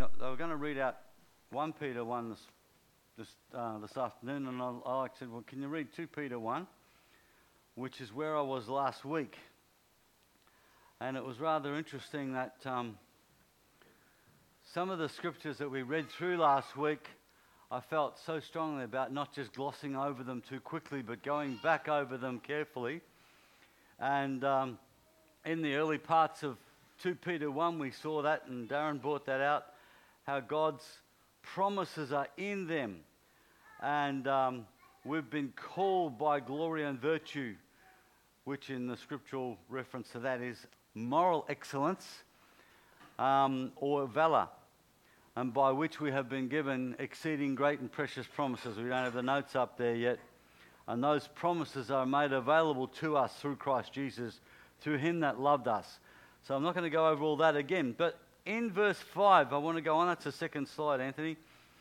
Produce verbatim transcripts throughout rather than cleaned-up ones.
They were going to read out First Peter one this this, uh, this afternoon, and I, I said, well, can you read Second Peter one, which is where I was last week. And it was rather interesting that um, some of the scriptures that we read through last week, I felt so strongly about not just glossing over them too quickly, but going back over them carefully. And um, in the early parts of Second Peter one, we saw that, and Darren brought that out, how God's promises are in them. And um, we've been called by glory and virtue, which in the scriptural reference to that is moral excellence um, or valor, and by which we have been given exceeding great and precious promises. We don't have the notes up there yet. And those promises are made available to us through Christ Jesus, through him that loved us. So I'm not going to go over all that again. But in verse five, I want to go on. That's the second slide, Anthony.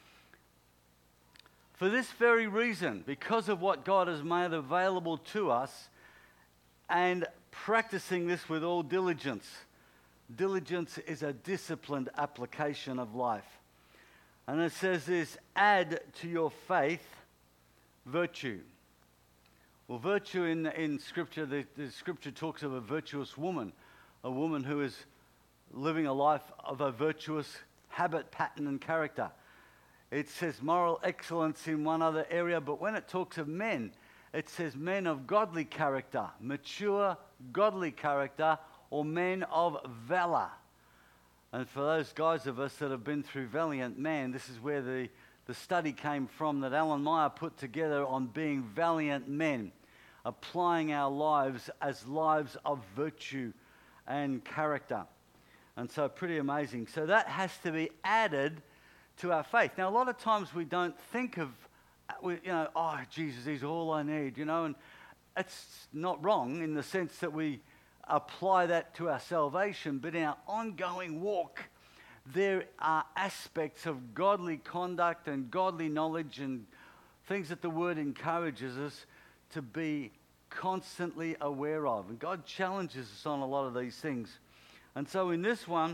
For this very reason, because of what God has made available to us, and practicing this with all diligence. Diligence is a disciplined application of life. And it says this, add to your faith virtue. Well, virtue in, in Scripture, the, the Scripture talks of a virtuous woman, a woman who is living a life of a virtuous habit, pattern, and character. It says moral excellence in one other area, but when it talks of men, it says men of godly character, mature, godly character, or men of valor. And for those guys of us that have been through Valiant Man, this is where the, the study came from that Alan Meyer put together on being valiant men, applying our lives as lives of virtue and character. And so pretty amazing. So that has to be added to our faith. Now, a lot of times we don't think of, you know, oh, Jesus, he's all I need, you know, and it's not wrong in the sense that we apply that to our salvation, but in our ongoing walk, there are aspects of godly conduct and godly knowledge and things that the Word encourages us to be constantly aware of. And God challenges us on a lot of these things. And so in this one,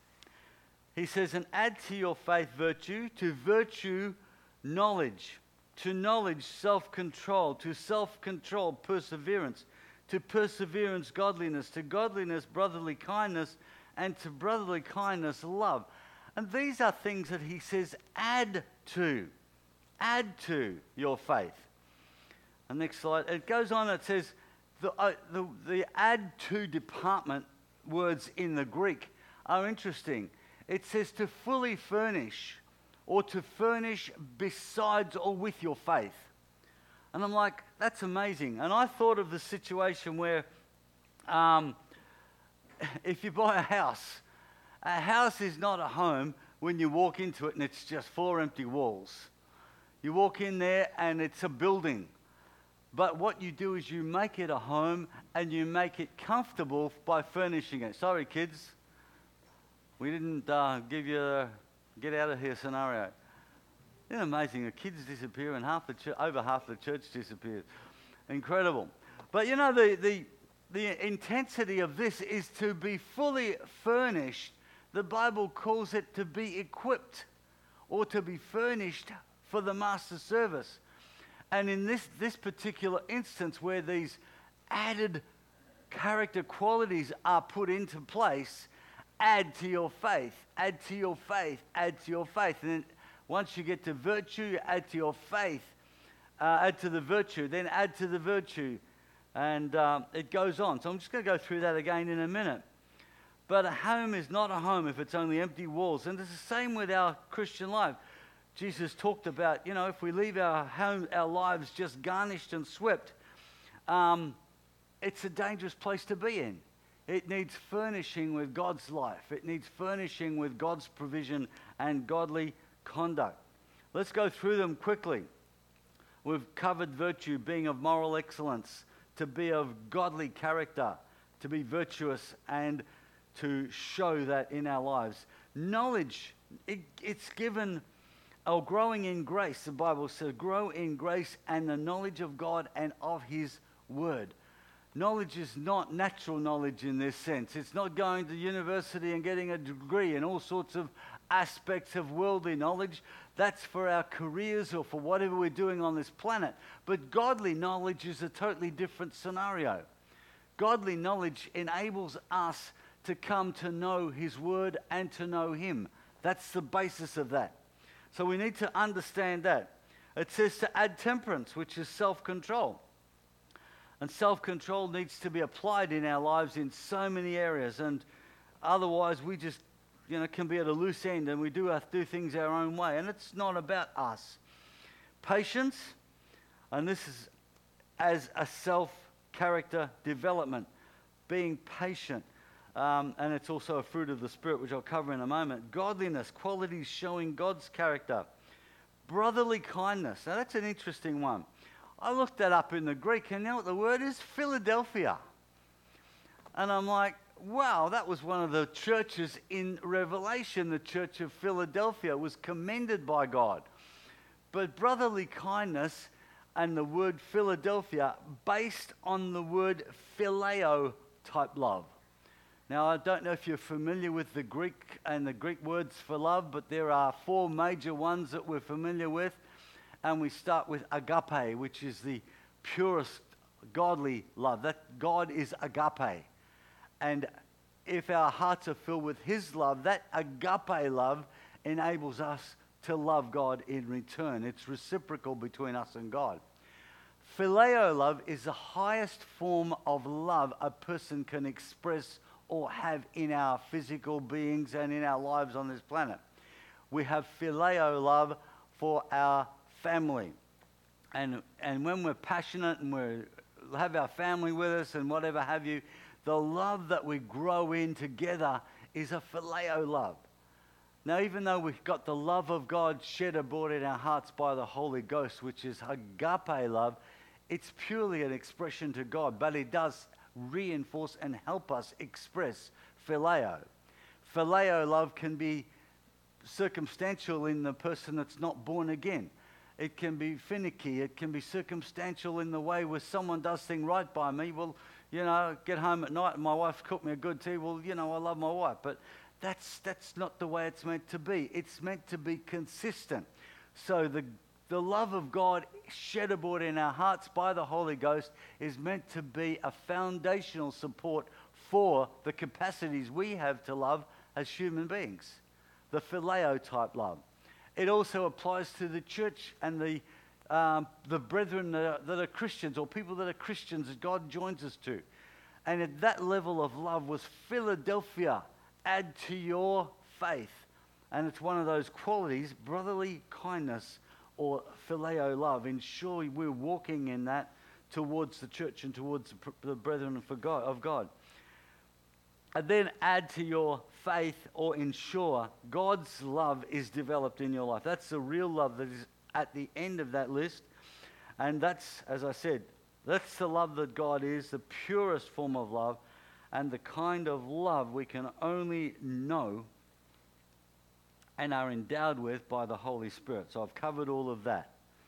he says, and add to your faith virtue, to virtue knowledge, to knowledge self-control, to self-control perseverance, to perseverance godliness, to godliness brotherly kindness, and to brotherly kindness love. And these are things that he says add to, add to your faith. And next slide, it goes on, it says the, uh, the, the add to department words in the Greek are interesting. It says to fully furnish, or to furnish besides or with your faith. And I'm like, that's amazing. And I thought of the situation where um, if you buy a house, a house is not a home when you walk into it and it's just four empty walls. You walk in there and it's a building. But what you do is you make it a home and you make it comfortable by furnishing it. Sorry, kids. We didn't uh, give you a get out of here scenario. Isn't it amazing? The kids disappear and half the ch- over half the church disappears. Incredible. But you know, the, the, the intensity of this is to be fully furnished. The Bible calls it to be equipped or to be furnished for the master's service. And in this, this particular instance where these added character qualities are put into place, add to your faith, add to your faith, add to your faith. And then once you get to virtue, you add to your faith, uh, add to the virtue, then add to the virtue. And um, it goes on. So I'm just going to go through that again in a minute. But a home is not a home if it's only empty walls. And it's the same with our Christian life. Jesus talked about, you know, if we leave our home, our lives just garnished and swept, um, it's a dangerous place to be in. It needs furnishing with God's life. It needs furnishing with God's provision and godly conduct. Let's go through them quickly. We've covered virtue, being of moral excellence, to be of godly character, to be virtuous, and to show that in our lives. Knowledge, it, it's given, or growing in grace, the Bible says, grow in grace and the knowledge of God and of his word. Knowledge is not natural knowledge in this sense. It's not going to university and getting a degree in all sorts of aspects of worldly knowledge. That's for our careers or for whatever we're doing on this planet. But godly knowledge is a totally different scenario. Godly knowledge enables us to come to know His Word and to know Him. That's the basis of that. So we need to understand that. It says to add temperance, which is self-control. And self-control needs to be applied in our lives in so many areas. And otherwise we just, you know, can be at a loose end and we do, have to do things our own way. And it's not about us. Patience, and this is as a self-character development. Being patient. Um, and it's also a fruit of the Spirit, which I'll cover in a moment. Godliness, qualities showing God's character. Brotherly kindness. Now that's an interesting one. I looked that up in the Greek, and you know what the word is? Philadelphia. And I'm like, wow, that was one of the churches in Revelation. The church of Philadelphia was commended by God. But brotherly kindness and the word Philadelphia, based on the word phileo type love. Now, I don't know if you're familiar with the Greek and the Greek words for love, but there are four major ones that we're familiar with. And we start with agape, which is the purest godly love. That God is agape. And if our hearts are filled with His love, that agape love enables us to love God in return. It's reciprocal between us and God. Phileo love is the highest form of love a person can express or have in our physical beings and in our lives on this planet. We have phileo love for our family. And and when we're passionate and we have our family with us and whatever have you, the love that we grow in together is a phileo love. Now, even though we've got the love of God shed abroad in our hearts by the Holy Ghost, which is agape love, it's purely an expression to God, but it does reinforce and help us express phileo. Phileo love can be circumstantial in the person that's not born again. It can be finicky. It can be circumstantial in the way where someone does things right by me. Well, you know, get home at night and my wife cooked me a good tea. Well, you know, I love my wife. But that's that's not the way it's meant to be. It's meant to be consistent. So the The love of God shed abroad in our hearts by the Holy Ghost is meant to be a foundational support for the capacities we have to love as human beings. The phileo type love. It also applies to the church and the um, the brethren that are, that are Christians, or people that are Christians that God joins us to. And at that level of love was Philadelphia. Add to your faith. And it's one of those qualities, brotherly kindness, or phileo love. Ensure we're walking in that towards the church and towards the, the brethren for God, of God. And then add to your faith, or ensure God's love is developed in your life. That's the real love that is at the end of that list. And that's, as I said, that's the love that God is, the purest form of love, and the kind of love we can only know and are endowed with by the Holy Spirit. So I've covered all of that.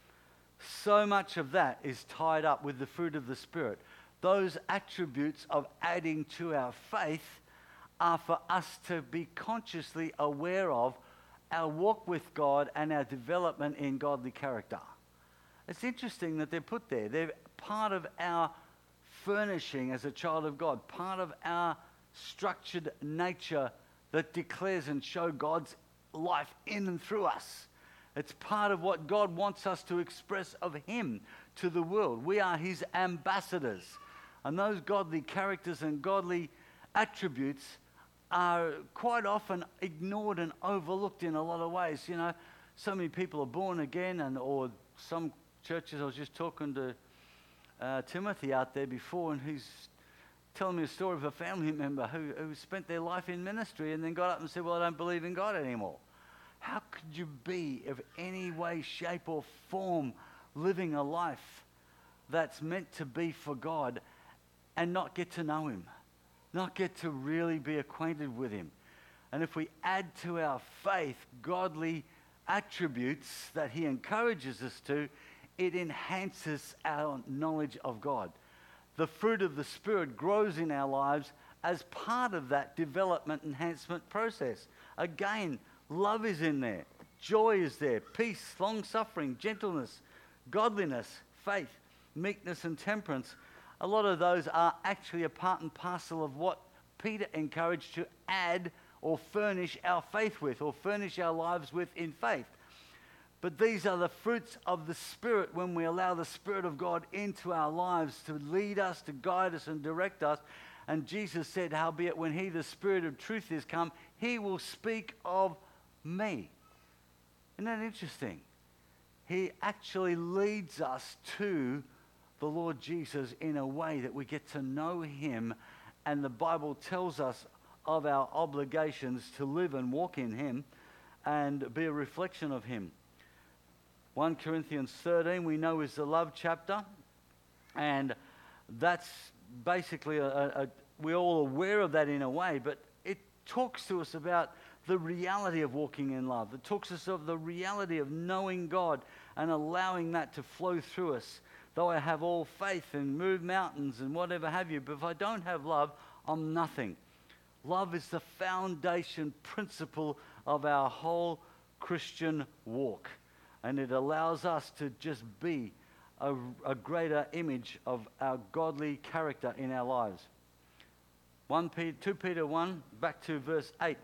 So much of that is tied up with the fruit of the Spirit. Those attributes of adding to our faith are for us to be consciously aware of our walk with God and our development in godly character. It's interesting that they're put there. They're part of our furnishing as a child of God, part of our structured nature that declares and shows God's life in and through us. It's part of what God wants us to express of Him to the world. We are His ambassadors. And those godly characters and godly attributes are quite often ignored and overlooked in a lot of ways. You know, so many people are born again, and or some churches, I was just talking to uh, Timothy out there before, and he's telling me a story of a family member who, who spent their life in ministry and then got up and said, well, I don't believe in God anymore. How could you be of any way, shape or form living a life that's meant to be for God and not get to know Him, not get to really be acquainted with Him? And if we add to our faith godly attributes that He encourages us to, it enhances our knowledge of God. The fruit of the Spirit grows in our lives as part of that development enhancement process. Again, Love is in there. Joy is there. Peace, long-suffering, gentleness, godliness, faith, meekness and temperance. A lot of those are actually a part and parcel of what Peter encouraged to add or furnish our faith with, or furnish our lives with in faith. But these are the fruits of the Spirit when we allow the Spirit of God into our lives to lead us, to guide us and direct us. And Jesus said, howbeit when he, the Spirit of truth, is come, he will speak of me. Isn't that interesting? He actually leads us to the Lord Jesus in a way that we get to know him, and the Bible tells us of our obligations to live and walk in him and be a reflection of him. First Corinthians thirteen we know is the love chapter, and that's basically, a, a, we're all aware of that in a way, but it talks to us about the reality of walking in love. It talks us of the reality of knowing God and allowing that to flow through us. Though I have all faith and move mountains and whatever have you, but if I don't have love, I'm nothing. Love is the foundation principle of our whole Christian walk. And it allows us to just be a, a greater image of our godly character in our lives. First Peter, Second Peter one, back to verse eight.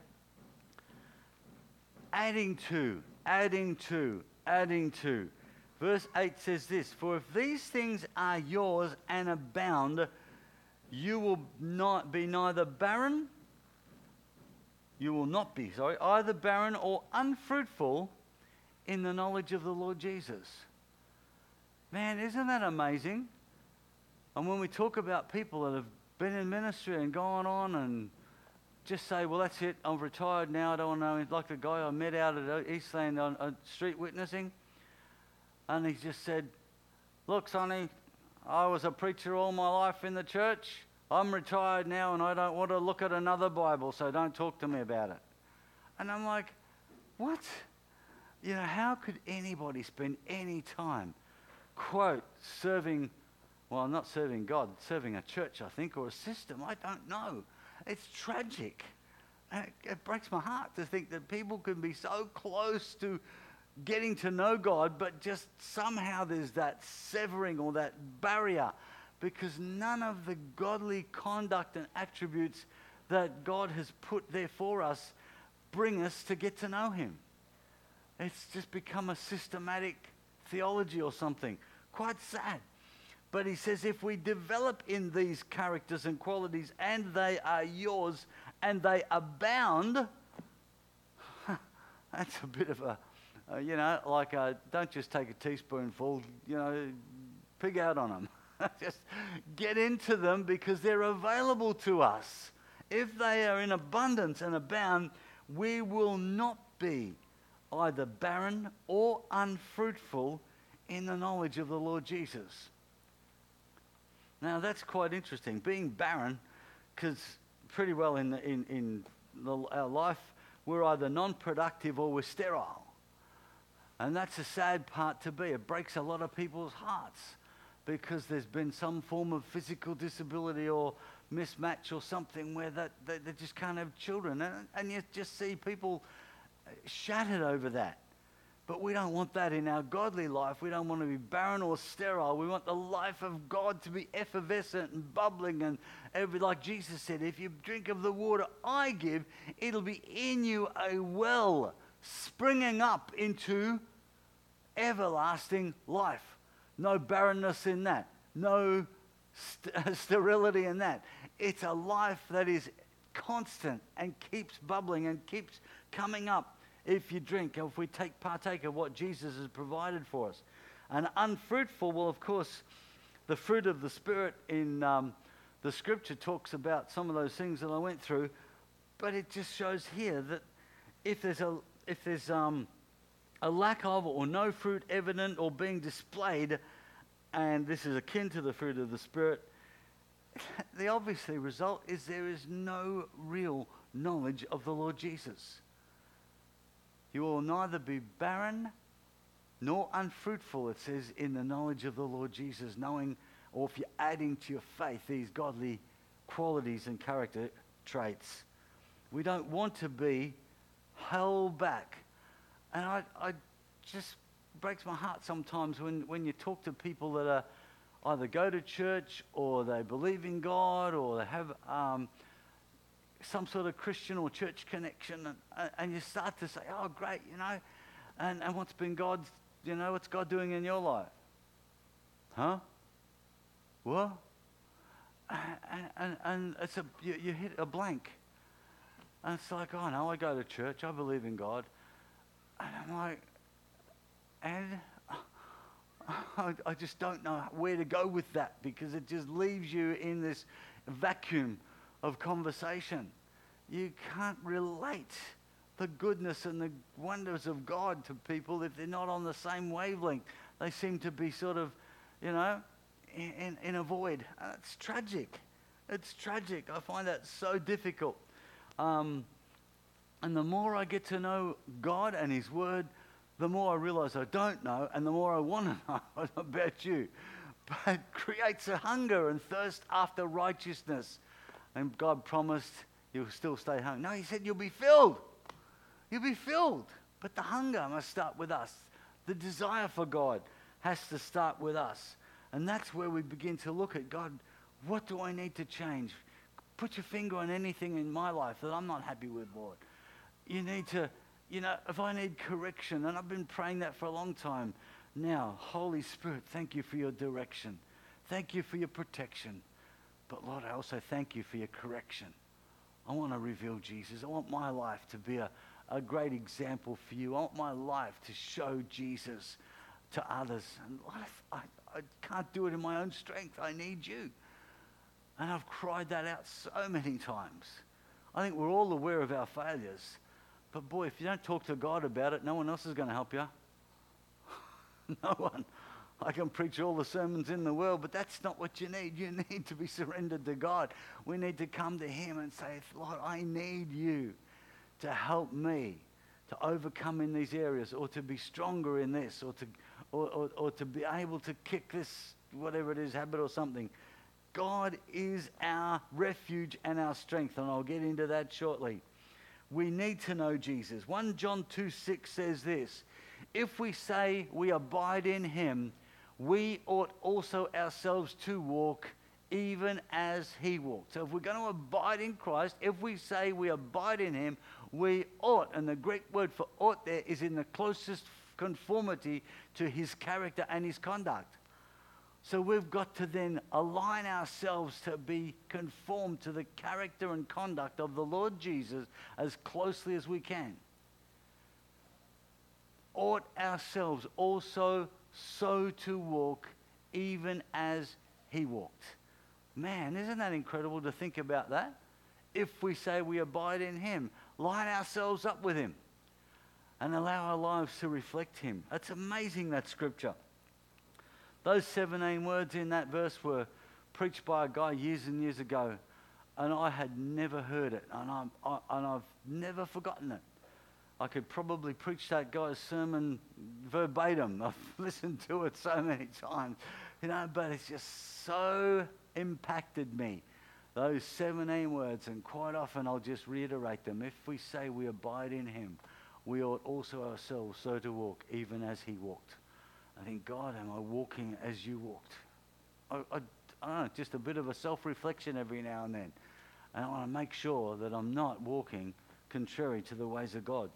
Adding to, adding to, adding to. Verse eight says this, for if these things are yours and abound, you will not be neither barren, you will not be, sorry, either barren or unfruitful in the knowledge of the Lord Jesus. Man, isn't that amazing? And when we talk about people that have been in ministry and gone on and just say, well, that's it, I'm retired now, I don't want to know, like the guy I met out at Eastland on, on street witnessing, and he just said, look, Sonny, I was a preacher all my life in the church. I'm retired now and I don't want to look at another Bible, so don't talk to me about it. And I'm like, what? You know, how could anybody spend any time, quote, serving, well, not serving God, serving a church, I think, or a system? I don't know. It's tragic. And it, it breaks my heart to think that people can be so close to getting to know God, but just somehow there's that severing or that barrier, because none of the godly conduct and attributes that God has put there for us bring us to get to know him. It's just become a systematic theology or something. Quite sad. But he says if we develop in these characters and qualities and they are yours and they abound, that's a bit of a, uh, you know, like a, don't just take a teaspoonful, you know, pig out on them. Just get into them because they're available to us. If they are in abundance and abound, we will not be either barren or unfruitful in the knowledge of the Lord Jesus. Now that's quite interesting. Being barren, because pretty well in, the, in, in the, our life, we're either non-productive or we're sterile. And that's a sad part to be. It breaks a lot of people's hearts, because there's been some form of physical disability or mismatch or something where that they, they just can't have children. And, and you just see people shattered over that. But we don't want that in our godly life. We don't want to be barren or sterile. We want the life of God to be effervescent and bubbling. And every, like Jesus said, if you drink of the water I give, it'll be in you a well springing up into everlasting life. No barrenness in that. No st- sterility in that. It's a life that is constant and keeps bubbling and keeps coming up if you drink, or if we take partake of what Jesus has provided for us. And unfruitful, well, of course, the fruit of the Spirit in um, the Scripture talks about some of those things that I went through, but it just shows here that if there's a if there's um, a lack of or no fruit evident or being displayed, and this is akin to the fruit of the Spirit, the obviously result is there is no real knowledge of the Lord Jesus. You will neither be barren nor unfruitful, it says, in the knowledge of the Lord Jesus, knowing, or if you're adding to your faith these godly qualities and character traits. We don't want to be held back. And I, I just breaks my heart sometimes when, when you talk to people that are either go to church or they believe in God or they have um, some sort of Christian or church connection, and, and you start to say, oh, great, you know, and, and what's been God's, you know, what's God doing in your life? Huh? What? And, and, and it's a, you, you hit a blank. And it's like, oh, no, I go to church, I believe in God. And I'm like, and I, I just don't know where to go with that, because it just leaves you in this vacuum of conversation. You can't relate the goodness and the wonders of God to people if they're not on the same wavelength. They seem to be sort of, you know, in, in a void. And it's tragic. It's tragic. I find that so difficult. Um, and the more I get to know God and His Word, the more I realize I don't know, and the more I want to know. I don't know about you. But it creates a hunger and thirst after righteousness. And God promised you'll still stay hungry. No, He said you'll be filled. You'll be filled. But the hunger must start with us. The desire for God has to start with us. And that's where we begin to look at God. What do I need to change? Put your finger on anything in my life that I'm not happy with, Lord. You need to, you know, if I need correction, and I've been praying that for a long time. Now, Holy Spirit, thank you for your direction. Thank you for your protection. But Lord, I also thank you for your correction. I want to reveal Jesus. I want my life to be a, a great example for you. I want my life to show Jesus to others. And Lord, I, I can't do it in my own strength. I need you. And I've cried that out so many times. I think we're all aware of our failures. But boy, if you don't talk to God about it, no one else is going to help you. No one. I can preach all the sermons in the world, but that's not what you need. You need to be surrendered to God. We need to come to Him and say, Lord, I need you to help me to overcome in these areas, or to be stronger in this, or to, or, or, or to be able to kick this, whatever it is, habit or something. God is our refuge and our strength, and I'll get into that shortly. We need to know Jesus. First John two six says this, if we say we abide in Him, we ought also ourselves to walk even as He walked. So if we're going to abide in Christ, if we say we abide in Him, we ought, and the Greek word for ought there is in the closest conformity to His character and His conduct. So we've got to then align ourselves to be conformed to the character and conduct of the Lord Jesus as closely as we can. Ought ourselves also so to walk even as He walked. Man, isn't that incredible to think about that? If we say we abide in Him, line ourselves up with Him and allow our lives to reflect Him. That's amazing, that scripture. Those seventeen words in that verse were preached by a guy years and years ago, and I had never heard it, and, I'm, I, and I've never forgotten it. I could probably preach that guy's sermon verbatim. I've listened to it so many times, you know, but it's just so impacted me, those seventeen words, and quite often I'll just reiterate them. If we say we abide in Him, we ought also ourselves so to walk, even as He walked. I think, God, am I walking as you walked? I, I, I don't know, just a bit of a self-reflection every now and then. And I want to make sure that I'm not walking contrary to the ways of God.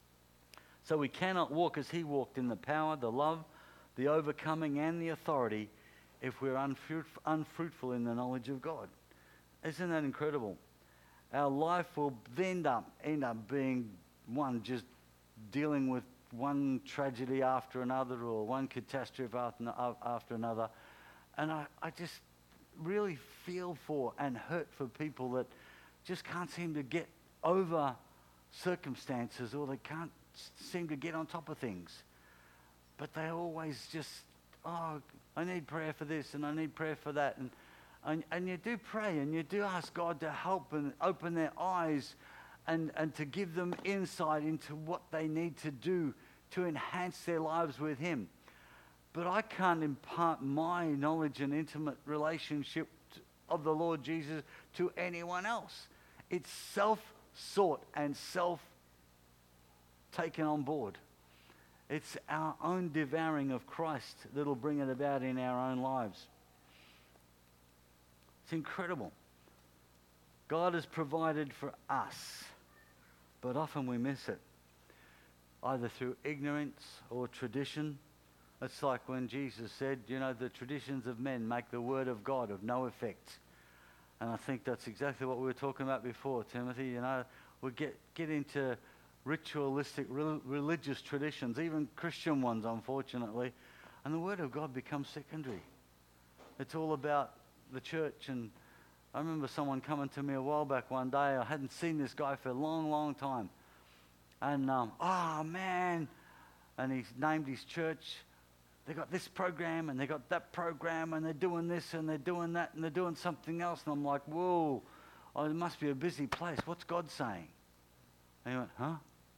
So we cannot walk as He walked in the power, the love, the overcoming, and the authority if we're unfruit, unfruitful in the knowledge of God. Isn't that incredible? Our life will end up, end up being one, just dealing with one tragedy after another, or one catastrophe after, after another. And I, I just really feel for and hurt for people that just can't seem to get over circumstances, or they can't seem to get on top of things. But they always just, oh, I need prayer for this and I need prayer for that. And, and, and you do pray and you do ask God to help and open their eyes and, and to give them insight into what they need to do to enhance their lives with Him. But I can't impart my knowledge and intimate relationship of the Lord Jesus to anyone else. It's self-sought and self taken on board. It's our own devouring of Christ that'll bring it about in our own lives. It's incredible. God has provided for us, but often we miss it, either through ignorance or tradition. It's like when Jesus said, you know, the traditions of men make the word of God of no effect. And I think that's exactly what we were talking about before, Timothy. You know, we get, get into ritualistic, re- religious traditions, even Christian ones, unfortunately, and the word of God becomes secondary. It's all about the church. And I remember someone coming to me a while back one day. I hadn't seen this guy for a long, long time. And, um, oh, man, and he's named his church. They got this program and they got that program and they're doing this and they're doing that and they're doing something else. And I'm like, whoa, oh, it must be a busy place. What's God saying? And he went, huh?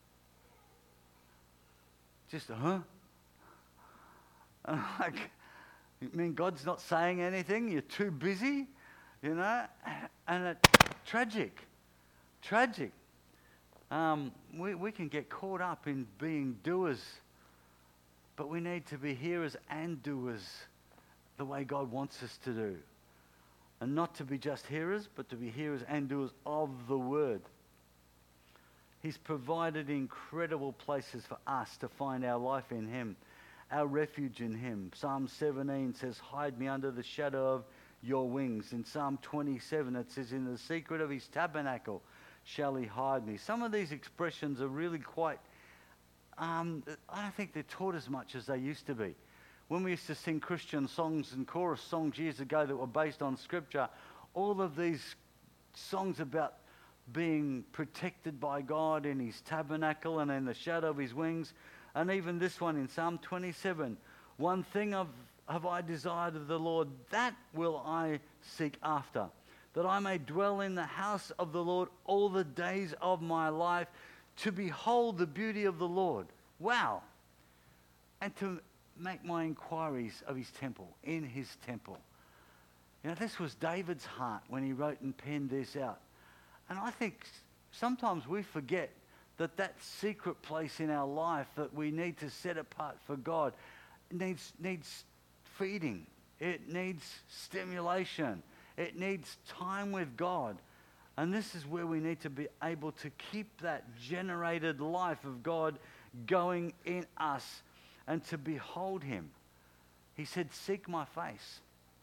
Just a huh? And I'm like, you mean God's not saying anything? You're too busy? You know? And it's tragic. Tragic. Um, we, we can get caught up in being doers, but we need to be hearers and doers the way God wants us to do. And not to be just hearers, but to be hearers and doers of the word. He's provided incredible places for us to find our life in him, our refuge in him. Psalm seventeen says, hide me under the shadow of your wings. In Psalm twenty-seven it says, in the secret of his tabernacle shall he hide me. Some of these expressions are really quite, um, I don't think they're taught as much as they used to be. When we used to sing Christian songs and chorus songs years ago that were based on scripture, all of these songs about being protected by God in his tabernacle and in the shadow of his wings, and even this one in Psalm twenty-seven, one thing of, have I desired of the Lord, that will I seek after, that I may dwell in the house of the Lord all the days of my life, to behold the beauty of the Lord. Wow. And to make my inquiries of his temple, in his temple. You know, this was David's heart when he wrote and penned this out. And I think sometimes we forget that that secret place in our life that we need to set apart for God needs, needs feeding. It needs stimulation. It needs time with God. And this is where we need to be able to keep that generated life of God going in us and to behold him. He said, seek my face.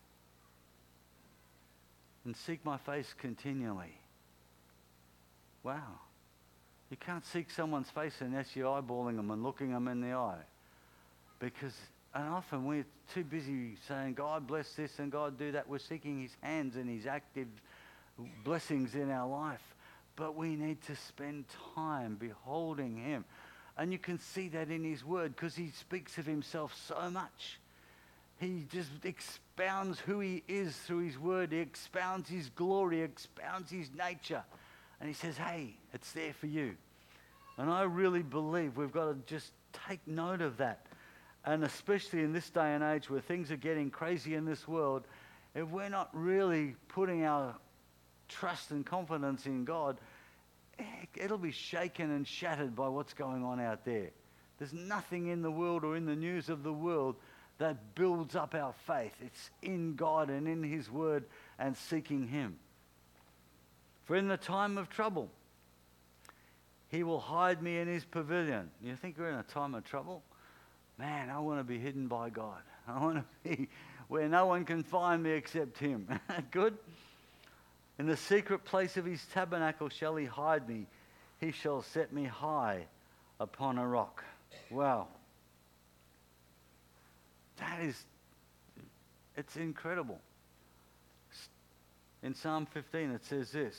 And seek my face continually. Wow. You can't seek someone's face unless you're eyeballing them and looking them in the eye. Because, and often we're too busy saying, God bless this and God do that. We're seeking his hands and his active blessings in our life. But we need to spend time beholding him. And you can see that in his word because he speaks of himself so much. He just expounds who he is through his word. He expounds his glory, expounds his nature. And he says, hey, it's there for you. And I really believe we've got to just take note of that. And especially in this day and age where things are getting crazy in this world, if we're not really putting our trust and confidence in God, it'll be shaken and shattered by what's going on out there. There's nothing in the world or in the news of the world that builds up our faith. It's in God and in his word and seeking him. For in the time of trouble, he will hide me in his pavilion. You think we're in a time of trouble? Man, I want to be hidden by God. I want to be where no one can find me except him. Good? In the secret place of his tabernacle shall he hide me. He shall set me high upon a rock. Wow. That is, it's incredible. In Psalm fifteen it says this,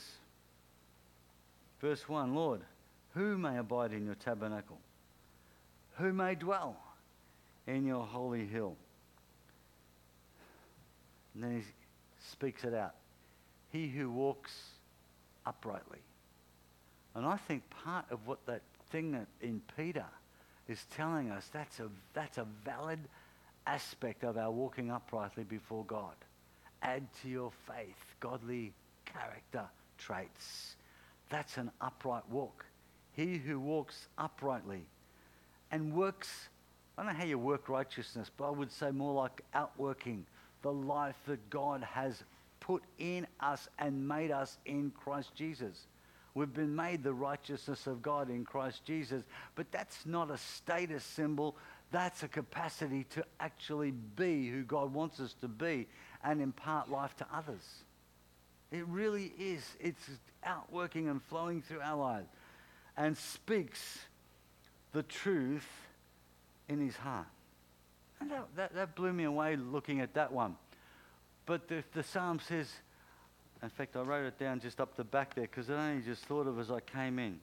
verse one, Lord, who may abide in your tabernacle? Who may dwell in your holy hill? And then he speaks it out. He who walks uprightly. And I think part of what that thing that in Peter is telling us, that's a, that's a valid aspect of our walking uprightly before God. Add to your faith godly character traits. That's an upright walk. he who walks uprightly and works, I don't know how you work righteousness, but I would say more like outworking the life that God has put in us and made us in Christ Jesus. We've been made the righteousness of God in Christ Jesus, but that's not a status symbol. That's a capacity to actually be who God wants us to be and impart life to others. It really is. It's outworking and flowing through our lives and speaks the truth in his heart. And that, that, that blew me away looking at that one. But the, the Psalm says, in fact, I wrote it down just up the back there because I only just thought of it as I came in.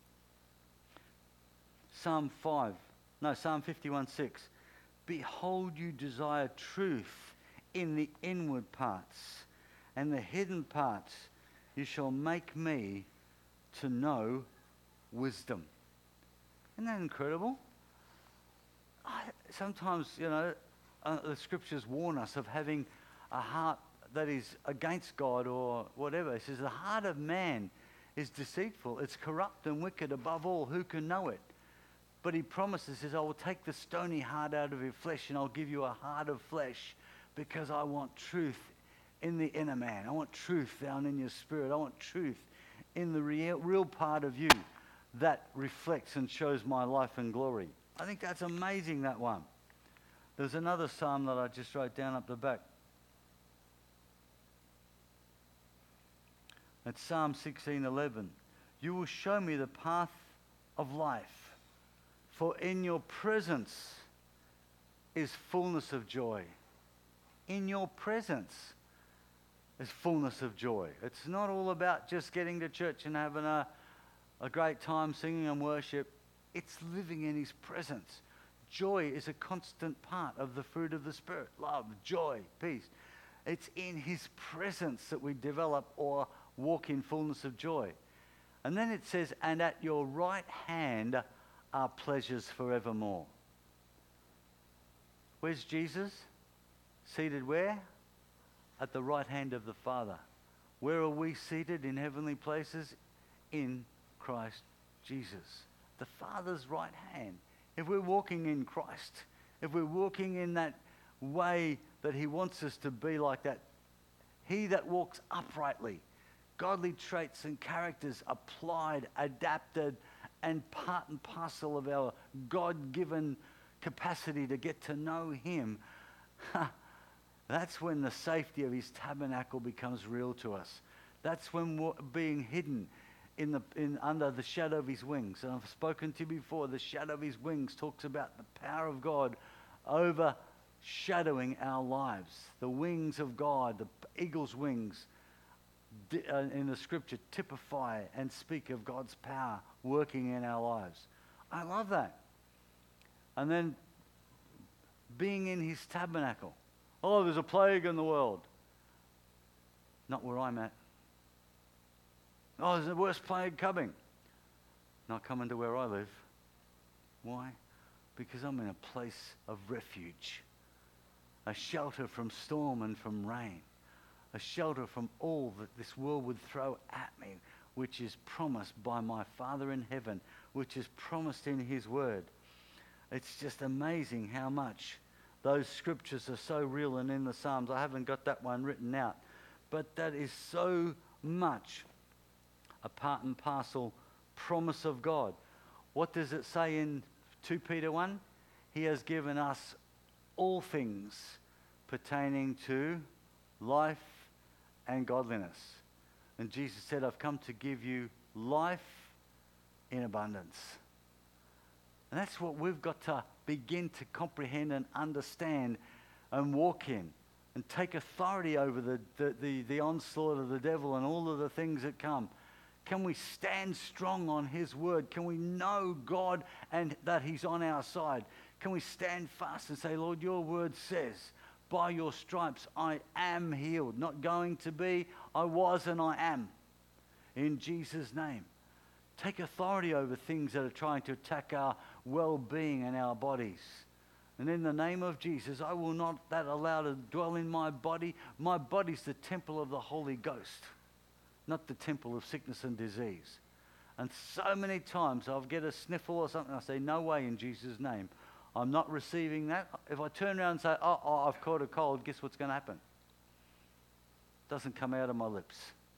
Psalm five, no, Psalm fifty-one six. Behold, you desire truth in the inward parts, and the hidden parts you shall make me to know wisdom. Isn't that incredible? I, sometimes, you know, uh, the scriptures warn us of having a heart that is against God or whatever. It says the heart of man is deceitful. It's corrupt and wicked above all. Who can know it? But he promises, says, I will take the stony heart out of your flesh and I'll give you a heart of flesh because I want truth in the inner man. I want truth down in your spirit. I want truth in the real, real part of you that reflects and shows my life and glory. I think that's amazing, that one. There's another psalm that I just wrote down up the back. It's Psalm sixteen eleven. You will show me the path of life, for in your presence is fullness of joy. In your presence is fullness of joy. It's not all about just getting to church and having a, a great time singing and worship. It's living in his presence. Joy is a constant part of the fruit of the Spirit. Love, joy, peace. It's in his presence that we develop or walk in fullness of joy. And then it says, and at your right hand are pleasures forevermore. Where's Jesus? Seated where? At the right hand of the Father. Where are we seated in heavenly places? In Christ Jesus. The Father's right hand. If we're walking in Christ, if we're walking in that way that he wants us to be like that, he that walks uprightly, godly traits and characters applied, adapted, and part and parcel of our God-given capacity to get to know him, that's when the safety of his tabernacle becomes real to us. That's when being hidden in the in under the shadow of his wings. And I've spoken to you before, the shadow of his wings talks about the power of God overshadowing our lives. The wings of God, the eagle's wings, in the scripture typify and speak of God's power working in our lives. I love that. And then being in his tabernacle. Oh, there's a plague in the world. Not where I'm at. Oh, there's the worst plague coming. Not coming to where I live. Why? Because I'm in a place of refuge. A shelter from storm and from rain. A shelter from all that this world would throw at me, which is promised by my Father in heaven, which is promised in his word. It's just amazing how much those scriptures are so real, and in the Psalms, I haven't got that one written out, but that is so much a part and parcel promise of God. What does it say in two Peter one? He has given us all things pertaining to life and godliness. And Jesus said, I've come to give you life in abundance. And that's what we've got to begin to comprehend and understand and walk in and take authority over the, the, the, the onslaught of the devil and all of the things that come. Can we stand strong on his word? Can we know God and that he's on our side? Can we stand fast and say, Lord, your word says, by your stripes I am healed. Not going to be, I was and I am. In Jesus' name. Take authority over things that are trying to attack our well-being and our bodies. And in the name of Jesus, I will not that allow to dwell in my body. My body's the temple of the Holy Ghost, not the temple of sickness and disease. And so many times I'll get a sniffle or something. I say, no way in Jesus' name. I'm not receiving that. If I turn around and say, oh, oh I've caught a cold, guess what's going to happen? It doesn't come out of my lips.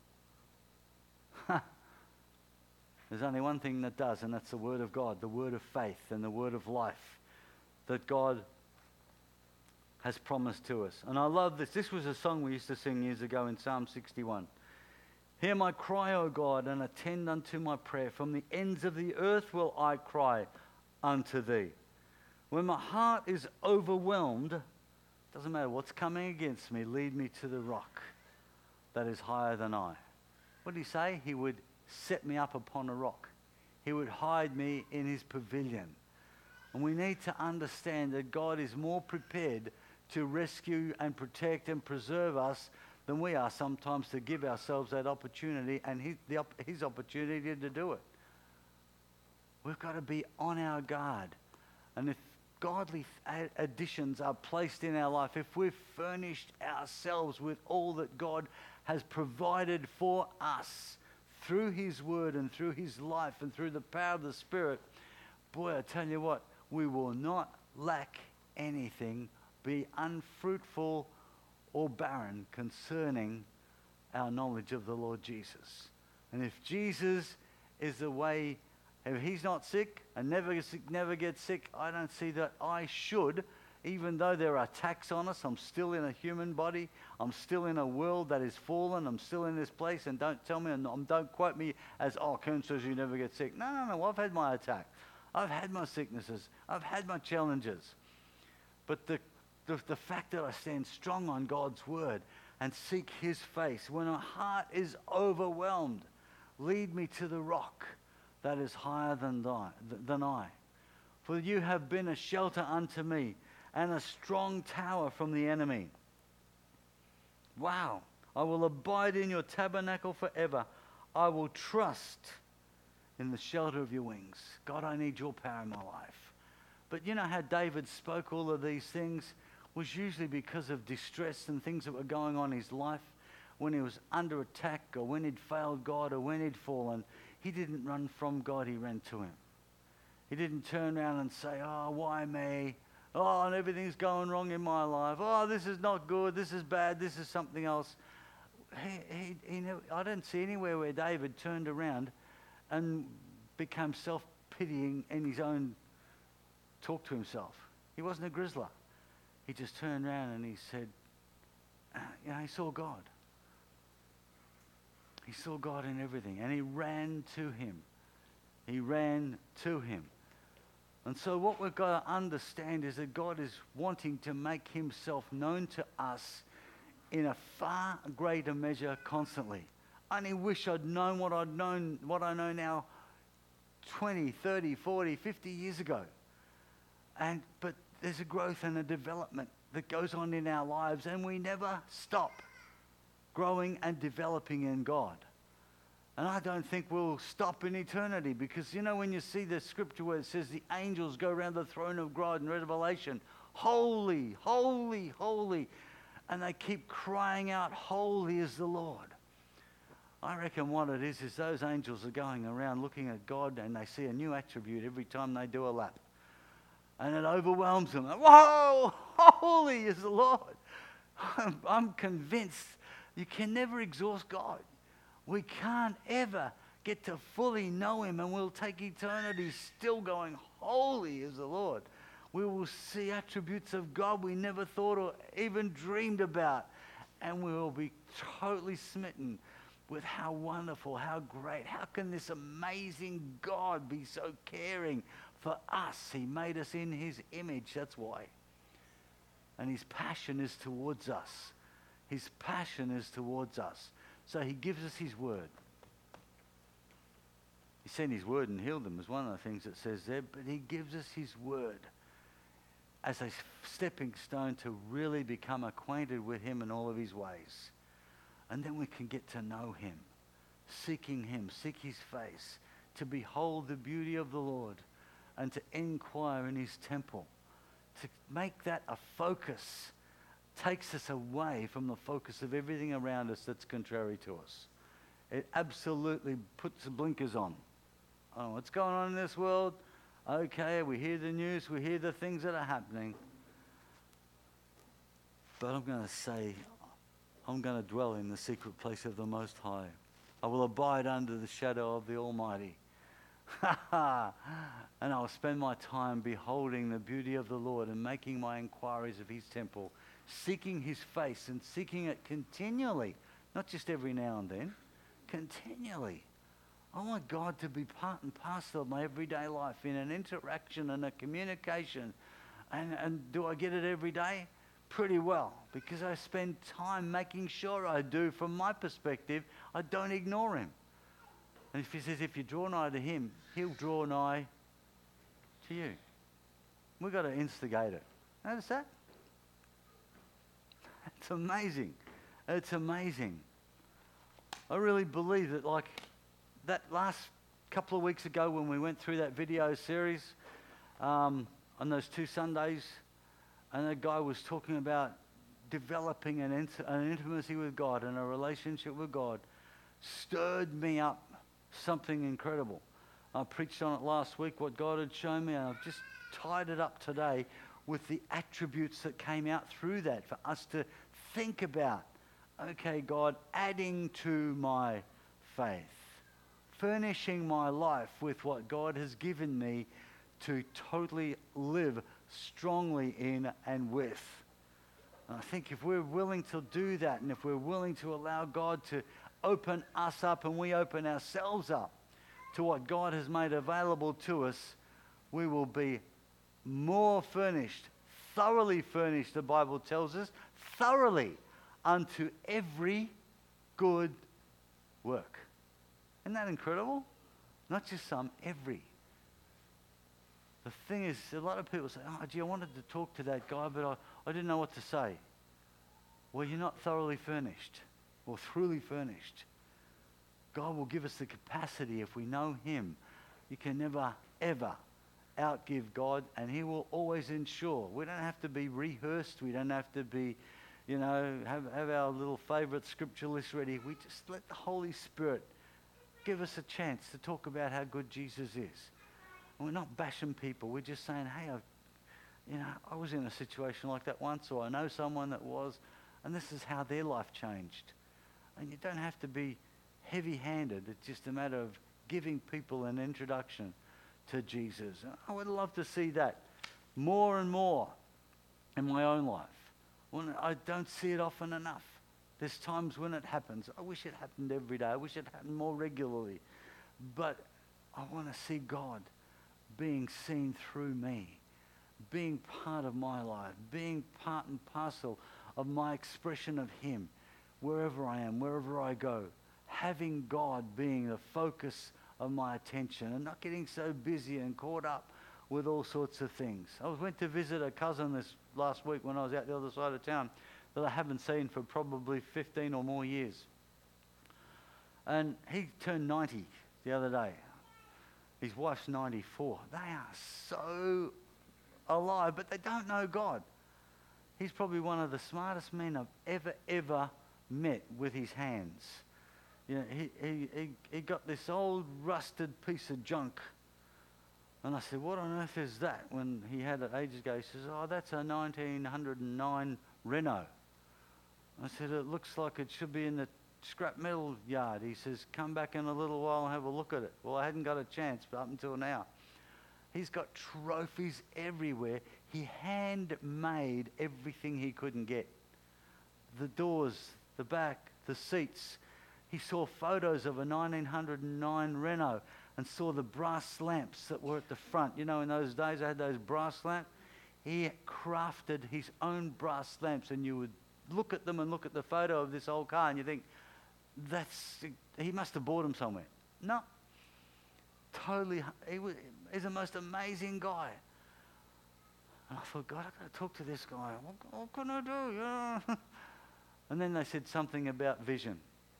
There's only one thing that does, and that's the word of God, the word of faith and the word of life that God has promised to us. And I love this. This was a song we used to sing years ago in Psalm sixty-one. Hear my cry, O God, and attend unto my prayer. From the ends of the earth will I cry unto thee. When my heart is overwhelmed, doesn't matter what's coming against me, lead me to the rock that is higher than I. What did he say? He would set me up upon a rock. He would hide me in his pavilion. And we need to understand that God is more prepared to rescue and protect and preserve us than we are sometimes to give ourselves that opportunity and his, the, his opportunity to do it. We've got to be on our guard. And if godly additions are placed in our life, if we've furnished ourselves with all that God has provided for us through his word and through his life and through the power of the Spirit, boy, I tell you what, we will not lack anything, be unfruitful or barren concerning our knowledge of the Lord Jesus. And if Jesus is the way, if he's not sick and never, never gets sick, I don't see that I should, even though there are attacks on us. I'm still in a human body. I'm still in a world that is fallen. I'm still in this place. And don't tell me, and don't quote me as, oh, Kern says you never get sick. No, no, no. I've had my attack. I've had my sicknesses. I've had my challenges. But the, the, the fact that I stand strong on God's word and seek his face, when my heart is overwhelmed, lead me to the rock that is higher than, thy, than I. For you have been a shelter unto me and a strong tower from the enemy. Wow. I will abide in your tabernacle forever. I will trust in the shelter of your wings. God, I need your power in my life. But you know how David spoke all of these things was usually because of distress and things that were going on in his life. When he was under attack or when he'd failed God or when he'd fallen, he didn't run from God, he ran to him. He didn't turn around and say, oh, why me? Oh, and everything's going wrong in my life. Oh, this is not good. This is bad. This is something else. He, he, he never, I don't see anywhere where David turned around and became self-pitying in his own talk to himself. He wasn't a grizzler. He just turned around and he said, you know, he saw God. He saw God in everything. And he ran to him. He ran to him. And so what we've got to understand is that God is wanting to make himself known to us in a far greater measure constantly. I only wish I'd known what I'd known, what I know now twenty, thirty, forty, fifty years ago. And but there's a growth and a development that goes on in our lives, and we never stop growing and developing in God. And I don't think we'll stop in eternity, because you know when you see the scripture where it says the angels go around the throne of God in Revelation, holy, holy, holy, and they keep crying out, holy is the Lord. I reckon what it is is those angels are going around looking at God and they see a new attribute every time they do a lap. And it overwhelms them. Whoa, holy is the Lord. I'm, I'm convinced you can never exhaust God. We can't ever get to fully know him, and we'll take eternity still going, holy is the Lord. We will see attributes of God we never thought or even dreamed about, and we will be totally smitten with how wonderful, how great, how can this amazing God be so caring for us? He made us in his image, that's why. And his passion is towards us. His passion is towards us. So he gives us his word. He sent his word and healed them is one of the things that says there, but he gives us his word as a stepping stone to really become acquainted with him in all of his ways. And then we can get to know him, seeking him, seek his face, to behold the beauty of the Lord and to inquire in his temple. To make that a focus takes us away from the focus of everything around us that's contrary to us. It absolutely puts the blinkers on. I don't know what's going on in this world. Okay, we hear the news, we hear the things that are happening. But I'm going to say, I'm going to dwell in the secret place of the Most High. I will abide under the shadow of the Almighty. And I'll spend my time beholding the beauty of the Lord and making my inquiries of his temple, seeking his face and seeking it continually, not just every now and then, continually. I want God to be part and parcel of my everyday life in an interaction and a communication. And, and do I get it every day? Pretty well, because I spend time making sure I do. From my perspective, I don't ignore him. And if he says, if you draw nigh to him, he'll draw nigh to you. We've got to instigate it. Notice that? It's amazing. It's amazing. I really believe that, like that last couple of weeks ago when we went through that video series um, on those two Sundays, and the guy was talking about developing an, int- an intimacy with God and a relationship with God, stirred me up something incredible. I preached on it last week, what God had shown me, and I've just tied it up today with the attributes that came out through that for us to think about. Okay, God, adding to my faith, furnishing my life with what God has given me to totally live strongly in and with. And I think if we're willing to do that, and if we're willing to allow God to open us up and we open ourselves up to what God has made available to us, we will be more furnished, thoroughly furnished, the Bible tells us, thoroughly unto every good work. Isn't that incredible? Not just some, every. The thing is, a lot of people say, oh, gee, I wanted to talk to that guy, but I, I didn't know what to say. Well, you're not thoroughly furnished or truly furnished. God will give us the capacity if we know him. You can never, ever outgive God, and he will always ensure. We don't have to be rehearsed. We don't have to be, you know, have, have our little favorite scripture list ready. We just let the Holy Spirit give us a chance to talk about how good Jesus is. And we're not bashing people. We're just saying, hey, I, you know, I was in a situation like that once, or I know someone that was, and this is how their life changed. And you don't have to be heavy-handed. It's just a matter of giving people an introduction to Jesus. I would love to see that more and more in my own life. When I don't see it often enough. There's times when it happens. I wish it happened every day. I wish it happened more regularly. But I want to see God being seen through me, being part of my life, being part and parcel of my expression of him, wherever I am, wherever I go. Having God being the focus of my attention and not getting so busy and caught up with all sorts of things. I went to visit a cousin this last week when I was out the other side of town that I haven't seen for probably fifteen or more years. And he turned ninety the other day. His wife's ninety-four. They are so alive, but they don't know God. He's probably one of the smartest men I've ever, ever met with his hands. You know, he, he, he, he got this old rusted piece of junk. And I said, what on earth is that? When he had it ages ago, he says, oh, that's a nineteen oh nine Renault. I said, it looks like it should be in the scrap metal yard. He says, come back in a little while and have a look at it. Well, I hadn't got a chance up until now. He's got trophies everywhere. He handmade everything he couldn't get. The doors, the back, the seats. He saw photos of a nineteen oh nine Renault and saw the brass lamps that were at the front. You know, in those days, I had those brass lamps. He crafted his own brass lamps, and you would look at them and look at the photo of this old car, and you think, that's, he must have bought them somewhere. No. Totally, he was, he's the most amazing guy. And I thought, God, I've got to talk to this guy. What, what can I do? Yeah. And then they said something about vision.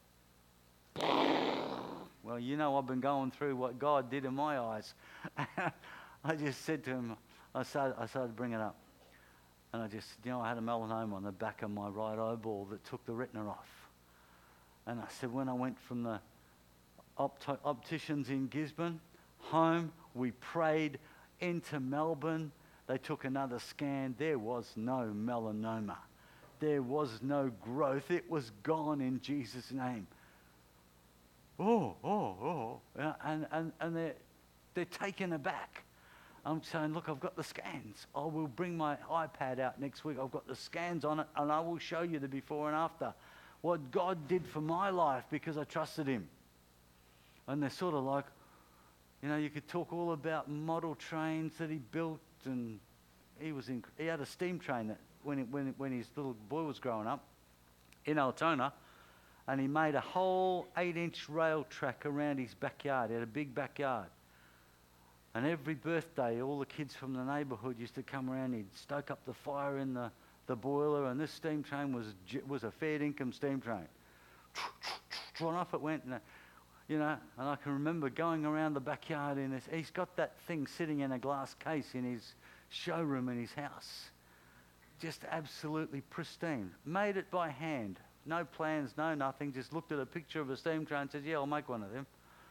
Well, you know, I've been going through what God did in my eyes. I just said to him, I started, I started bringing it up. And I just, you know, I had a melanoma on the back of my right eyeball that took the retina off. And I said, when I went from the opt- opticians in Gisborne, home. We prayed into Melbourne. They took another scan. There was no melanoma. There was no growth. It was gone in Jesus' name. Oh, oh, oh. And, and, and they're, they're taken aback. I'm saying, look, I've got the scans. I will bring my iPad out next week. I've got the scans on it, and I will show you the before and after. What God did for my life because I trusted him. And they're sort of like, you know, you could talk all about model trains that he built, and he was in, he had a steam train that when, it, when, it, when his little boy was growing up in Altona, and he made a whole eight-inch rail track around his backyard. He had a big backyard. And every birthday, all the kids from the neighbourhood used to come around. He'd stoke up the fire in the, the boiler, and this steam train was was a fair income steam train. And off it went, and, you know, and I can remember going around the backyard in this. He's got that thing sitting in a glass case in his showroom in his house. Just absolutely pristine. Made it by hand. No plans, no nothing. Just looked at a picture of a steam train and said, yeah, I'll make one of them.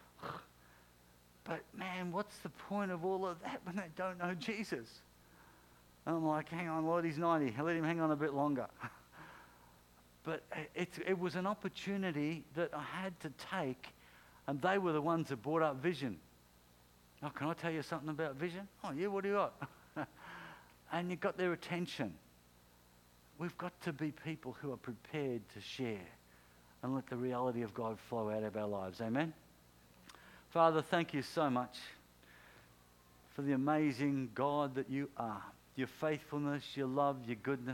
But man, what's the point of all of that when they don't know Jesus? And I'm like, hang on, Lord, he's ninety. Let him hang on a bit longer. But it, it was an opportunity that I had to take, and they were the ones that brought up vision. Oh, can I tell you something about vision? Oh, yeah, what do you got? And you got their attention. We've got to be people who are prepared to share and let the reality of God flow out of our lives. Amen? Father, thank you so much for the amazing God that you are. Your faithfulness, your love, your goodness,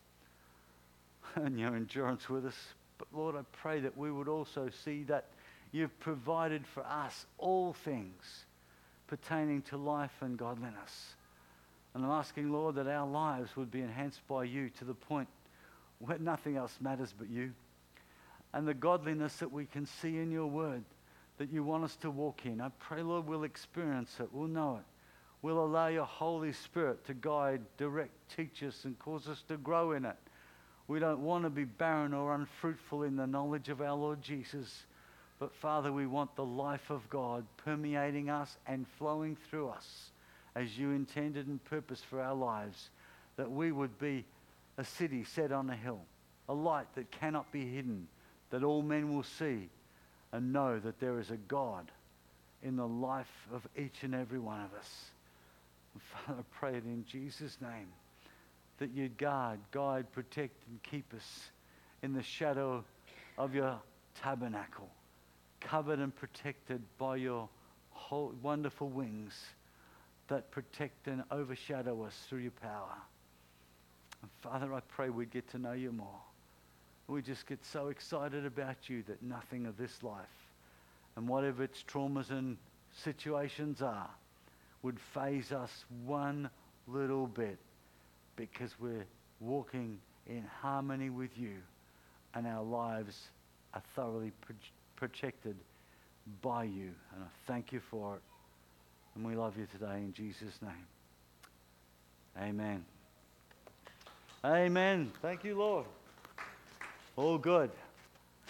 and your endurance with us. But Lord, I pray that we would also see that you've provided for us all things pertaining to life and godliness. And I'm asking, Lord, that our lives would be enhanced by you to the point where nothing else matters but you. And the godliness that we can see in your word that you want us to walk in. I pray, Lord, we'll experience it. We'll know it. We'll allow your Holy Spirit to guide, direct, teach us, and cause us to grow in it. We don't want to be barren or unfruitful in the knowledge of our Lord Jesus. But Father, we want the life of God permeating us and flowing through us as you intended and purposed for our lives, that we would be a city set on a hill, a light that cannot be hidden, that all men will see and know that there is a God in the life of each and every one of us. And Father, I pray it in Jesus' name, that you'd guard, guide, protect, and keep us in the shadow of your tabernacle, covered and protected by your whole wonderful wings that protect and overshadow us through your power. And Father, I pray we'd get to know you more. We just get so excited about you that nothing of this life and whatever its traumas and situations are would faze us one little bit, because we're walking in harmony with you and our lives are thoroughly pro- protected by you. And I thank you for it. And we love you today in Jesus' name. Amen. Amen. Thank you, Lord. All good.